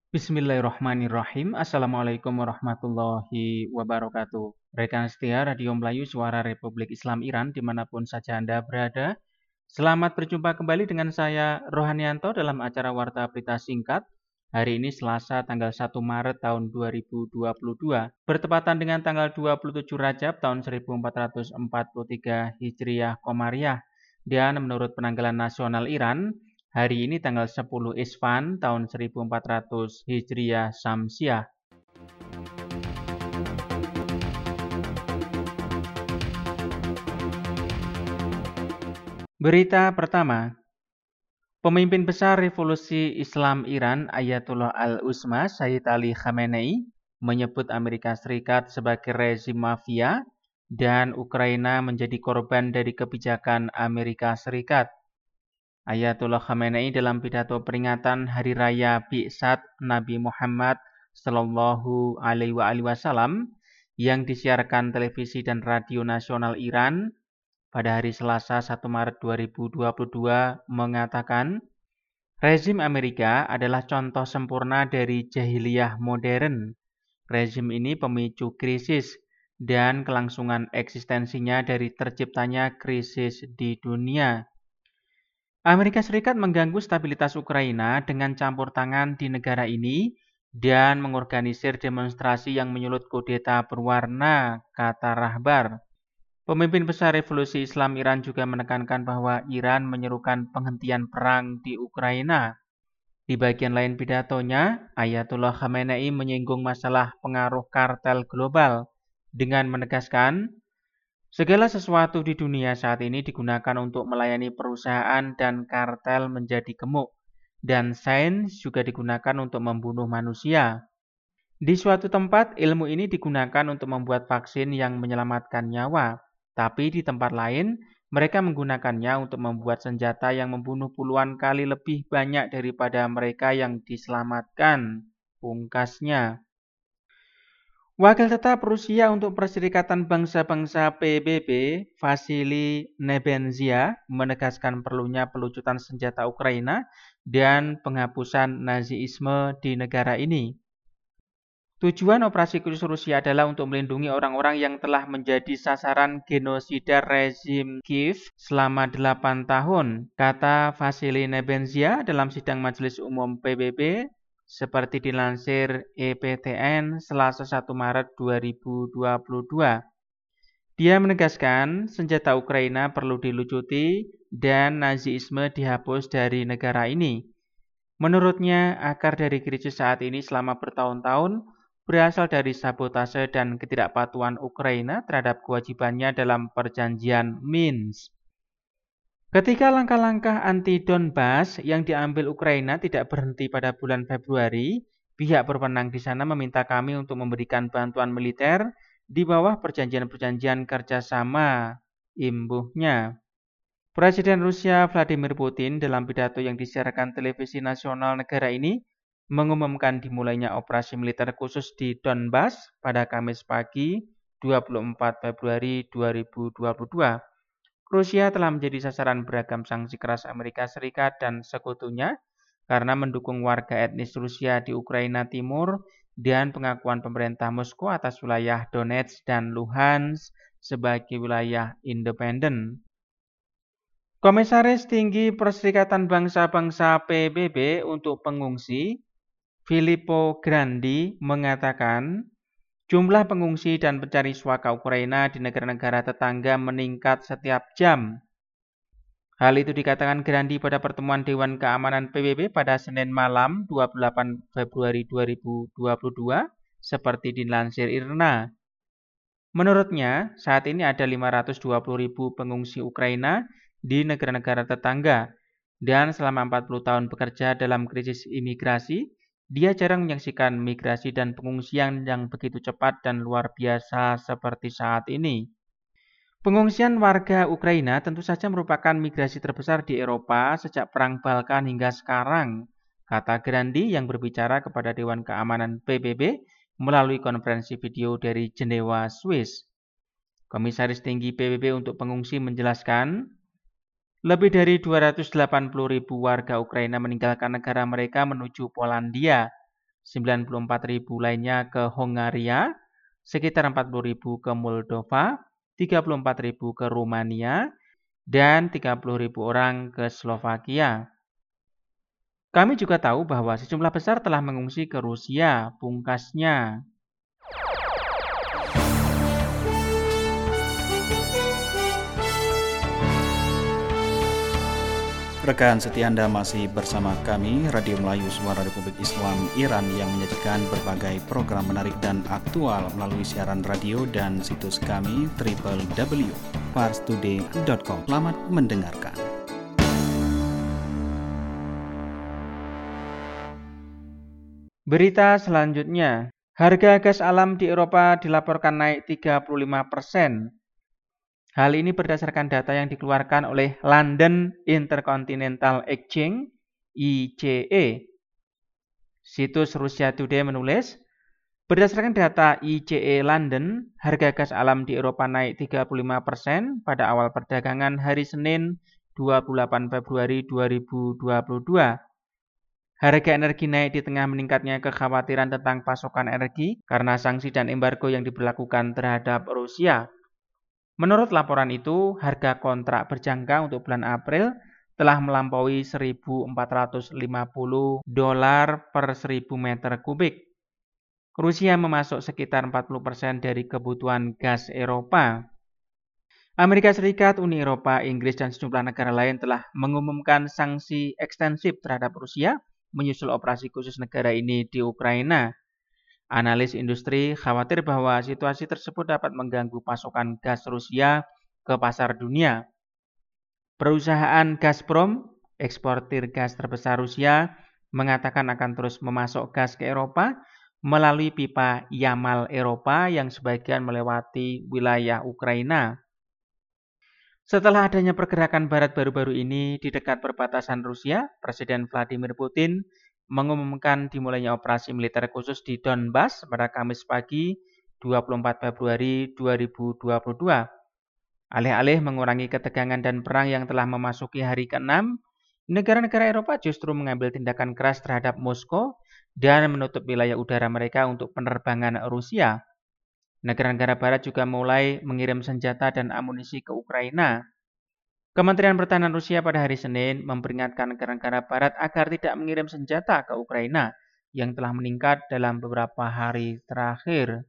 Bismillahirrahmanirrahim. Assalamualaikum warahmatullahi wabarakatuh. Rekan setia Radio Melayu Suara Republik Islam Iran dimanapun saja Anda berada. Selamat berjumpa kembali dengan saya Rohanianto dalam acara Warta Berita Singkat. Hari ini Selasa tanggal 1 Maret tahun 2022. Bertepatan dengan tanggal 27 Rajab tahun 1443 Hijriah Komariah. Dan menurut penanggalan nasional Iran, hari ini tanggal 10 Isfan tahun 1400 Hijriah Samsiah. Berita pertama, pemimpin besar Revolusi Islam Iran Ayatollah Al-Uzma Sayyid Ali Khamenei menyebut Amerika Serikat sebagai rezim mafia dan Ukraina menjadi korban dari kebijakan Amerika Serikat. Ayatollah Khamenei dalam pidato peringatan Hari Raya Bi'tsat Nabi Muhammad Sallallahu Alaihi Wasallam yang disiarkan televisi dan radio nasional Iran pada hari Selasa 1 Maret 2022 mengatakan, rezim Amerika adalah contoh sempurna dari jahiliyah modern. Rezim ini pemicu krisis dan kelangsungan eksistensinya dari terciptanya krisis di dunia. Amerika Serikat mengganggu stabilitas Ukraina dengan campur tangan di negara ini dan mengorganisir demonstrasi yang menyulut kudeta berwarna, kata Rahbar. Pemimpin besar Revolusi Islam Iran juga menekankan bahwa Iran menyerukan penghentian perang di Ukraina. Di bagian lain pidatonya, Ayatollah Khamenei menyinggung masalah pengaruh kartel global dengan menegaskan, segala sesuatu di dunia saat ini digunakan untuk melayani perusahaan dan kartel menjadi gemuk, dan sains juga digunakan untuk membunuh manusia. Di suatu tempat, ilmu ini digunakan untuk membuat vaksin yang menyelamatkan nyawa, tapi di tempat lain, mereka menggunakannya untuk membuat senjata yang membunuh puluhan kali lebih banyak daripada mereka yang diselamatkan, pungkasnya. Wakil tetap Rusia untuk Perserikatan Bangsa-Bangsa PBB, Vasily Nebenzia, menegaskan perlunya pelucutan senjata Ukraina dan penghapusan Nazisme di negara ini. Tujuan operasi khusus Rusia adalah untuk melindungi orang-orang yang telah menjadi sasaran genosida rezim Kiev selama 8 tahun, kata Vasily Nebenzia dalam sidang Majelis Umum PBB, seperti dilansir EPTN Selasa 1 Maret 2022. Dia menegaskan senjata Ukraina perlu dilucuti dan Nazisme dihapus dari negara ini. Menurutnya, akar dari krisis saat ini selama bertahun-tahun berasal dari sabotase dan ketidakpatuhan Ukraina terhadap kewajibannya dalam perjanjian Minsk. Ketika langkah-langkah anti-Donbas yang diambil Ukraina tidak berhenti pada bulan Februari, pihak berwenang di sana meminta kami untuk memberikan bantuan militer di bawah perjanjian-perjanjian kerjasama, imbuhnya. Presiden Rusia Vladimir Putin dalam pidato yang disiarkan televisi nasional negara ini mengumumkan dimulainya operasi militer khusus di Donbas pada Kamis pagi 24 Februari 2022. Rusia telah menjadi sasaran beragam sanksi keras Amerika Serikat dan sekutunya karena mendukung warga etnis Rusia di Ukraina Timur dan pengakuan pemerintah Moskow atas wilayah Donetsk dan Luhansk sebagai wilayah independen. Komisaris Tinggi Perserikatan Bangsa-Bangsa PBB untuk pengungsi, Filippo Grandi, mengatakan jumlah pengungsi dan pencari suaka Ukraina di negara-negara tetangga meningkat setiap jam. Hal itu dikatakan Grandi pada pertemuan Dewan Keamanan PBB pada Senin malam 28 Februari 2022, seperti dilansir IRNA. Menurutnya, saat ini ada 520.000 pengungsi Ukraina di negara-negara tetangga, dan selama 40 tahun bekerja dalam krisis imigrasi, dia jarang menyaksikan migrasi dan pengungsian yang begitu cepat dan luar biasa seperti saat ini. Pengungsian warga Ukraina tentu saja merupakan migrasi terbesar di Eropa sejak Perang Balkan hingga sekarang, kata Grandi yang berbicara kepada Dewan Keamanan PBB melalui konferensi video dari Jenewa, Swiss. Komisaris Tinggi PBB untuk pengungsi menjelaskan, lebih dari 280.000 warga Ukraina meninggalkan negara mereka menuju Polandia. 94.000 lainnya ke Hongaria, sekitar 40.000 ke Moldova, 34.000 ke Rumania, dan 30.000 orang ke Slovakia. Kami juga tahu bahwa sejumlah besar telah mengungsi ke Rusia, pungkasnya. Rekan setia Anda masih bersama kami, Radio Melayu Suara Republik Islam Iran yang menyajikan berbagai program menarik dan aktual melalui siaran radio dan situs kami www.parstoday.com. Selamat mendengarkan. Berita selanjutnya, harga gas alam di Eropa dilaporkan naik 35%. Hal ini berdasarkan data yang dikeluarkan oleh London Intercontinental Exchange (ICE). Situs Russia Today menulis, berdasarkan data ICE London, harga gas alam di Eropa naik 35% pada awal perdagangan hari Senin 28 Februari 2022. Harga energi naik di tengah meningkatnya kekhawatiran tentang pasokan energi karena sanksi dan embargo yang diberlakukan terhadap Rusia. Menurut laporan itu, harga kontrak berjangka untuk bulan April telah melampaui $1.450 per 1.000 meter kubik. Rusia memasok sekitar 40% dari kebutuhan gas Eropa. Amerika Serikat, Uni Eropa, Inggris, dan sejumlah negara lain telah mengumumkan sanksi ekstensif terhadap Rusia menyusul operasi khusus negara ini di Ukraina. Analis industri khawatir bahwa situasi tersebut dapat mengganggu pasokan gas Rusia ke pasar dunia. Perusahaan Gazprom, eksportir gas terbesar Rusia, mengatakan akan terus memasok gas ke Eropa melalui pipa Yamal Eropa yang sebagian melewati wilayah Ukraina. Setelah adanya pergerakan barat baru-baru ini di dekat perbatasan Rusia, Presiden Vladimir Putin mengumumkan dimulainya operasi militer khusus di Donbas pada Kamis pagi 24 Februari 2022. Alih-alih mengurangi ketegangan dan perang yang telah memasuki hari ke-6, negara-negara Eropa justru mengambil tindakan keras terhadap Moskow dan menutup wilayah udara mereka untuk penerbangan Rusia. Negara-negara barat juga mulai mengirim senjata dan amunisi ke Ukraina. Kementerian Pertahanan Rusia pada hari Senin memperingatkan negara-negara barat agar tidak mengirim senjata ke Ukraina yang telah meningkat dalam beberapa hari terakhir.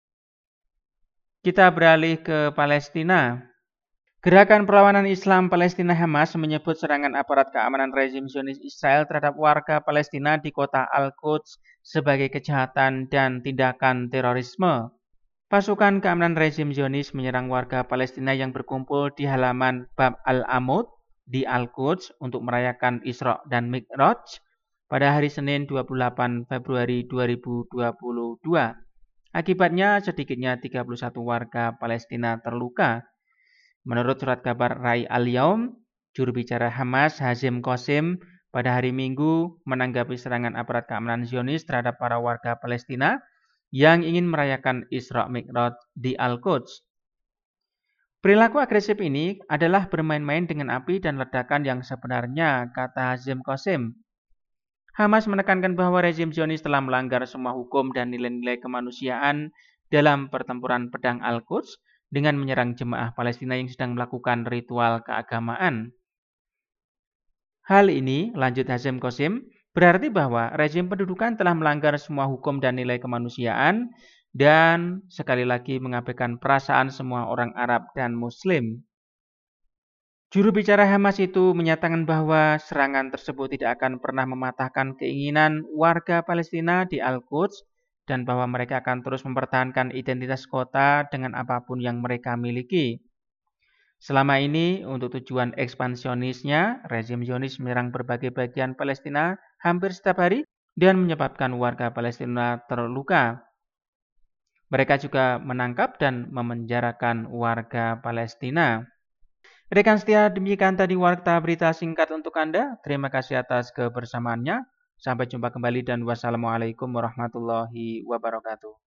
Kita beralih ke Palestina. Gerakan Perlawanan Islam Palestina Hamas menyebut serangan aparat keamanan rezim Zionis Israel terhadap warga Palestina di kota Al-Quds sebagai kejahatan dan tindakan terorisme. Pasukan keamanan rezim Zionis menyerang warga Palestina yang berkumpul di halaman Bab Al-Amud di Al-Quds untuk merayakan Isra dan Mi'raj pada hari Senin 28 Februari 2022. Akibatnya sedikitnya 31 warga Palestina terluka. Menurut surat kabar Rai Al-Yaum, juru bicara Hamas Hazim Qasim pada hari Minggu menanggapi serangan aparat keamanan Zionis terhadap para warga Palestina yang ingin merayakan Isra Mi'raj di Al-Quds. Perilaku agresif ini adalah bermain-main dengan api dan ledakan yang sebenarnya, kata Hazim Qasim. Hamas menekankan bahwa rezim Zionis telah melanggar semua hukum dan nilai-nilai kemanusiaan dalam pertempuran pedang Al-Quds dengan menyerang jemaah Palestina yang sedang melakukan ritual keagamaan. Hal ini, lanjut Hazim Qasim, berarti bahwa rezim pendudukan telah melanggar semua hukum dan nilai kemanusiaan dan sekali lagi mengabaikan perasaan semua orang Arab dan Muslim. Juru bicara Hamas itu menyatakan bahwa serangan tersebut tidak akan pernah mematahkan keinginan warga Palestina di Al-Quds dan bahwa mereka akan terus mempertahankan identitas kota dengan apapun yang mereka miliki. Selama ini, untuk tujuan ekspansionisnya, rezim Zionis menyerang berbagai bagian Palestina hampir setiap hari dan menyebabkan warga Palestina terluka. Mereka juga menangkap dan memenjarakan warga Palestina. Rekan setia, demikian tadi warta berita singkat untuk Anda. Terima kasih atas kebersamaannya. Sampai jumpa kembali dan wassalamualaikum warahmatullahi wabarakatuh.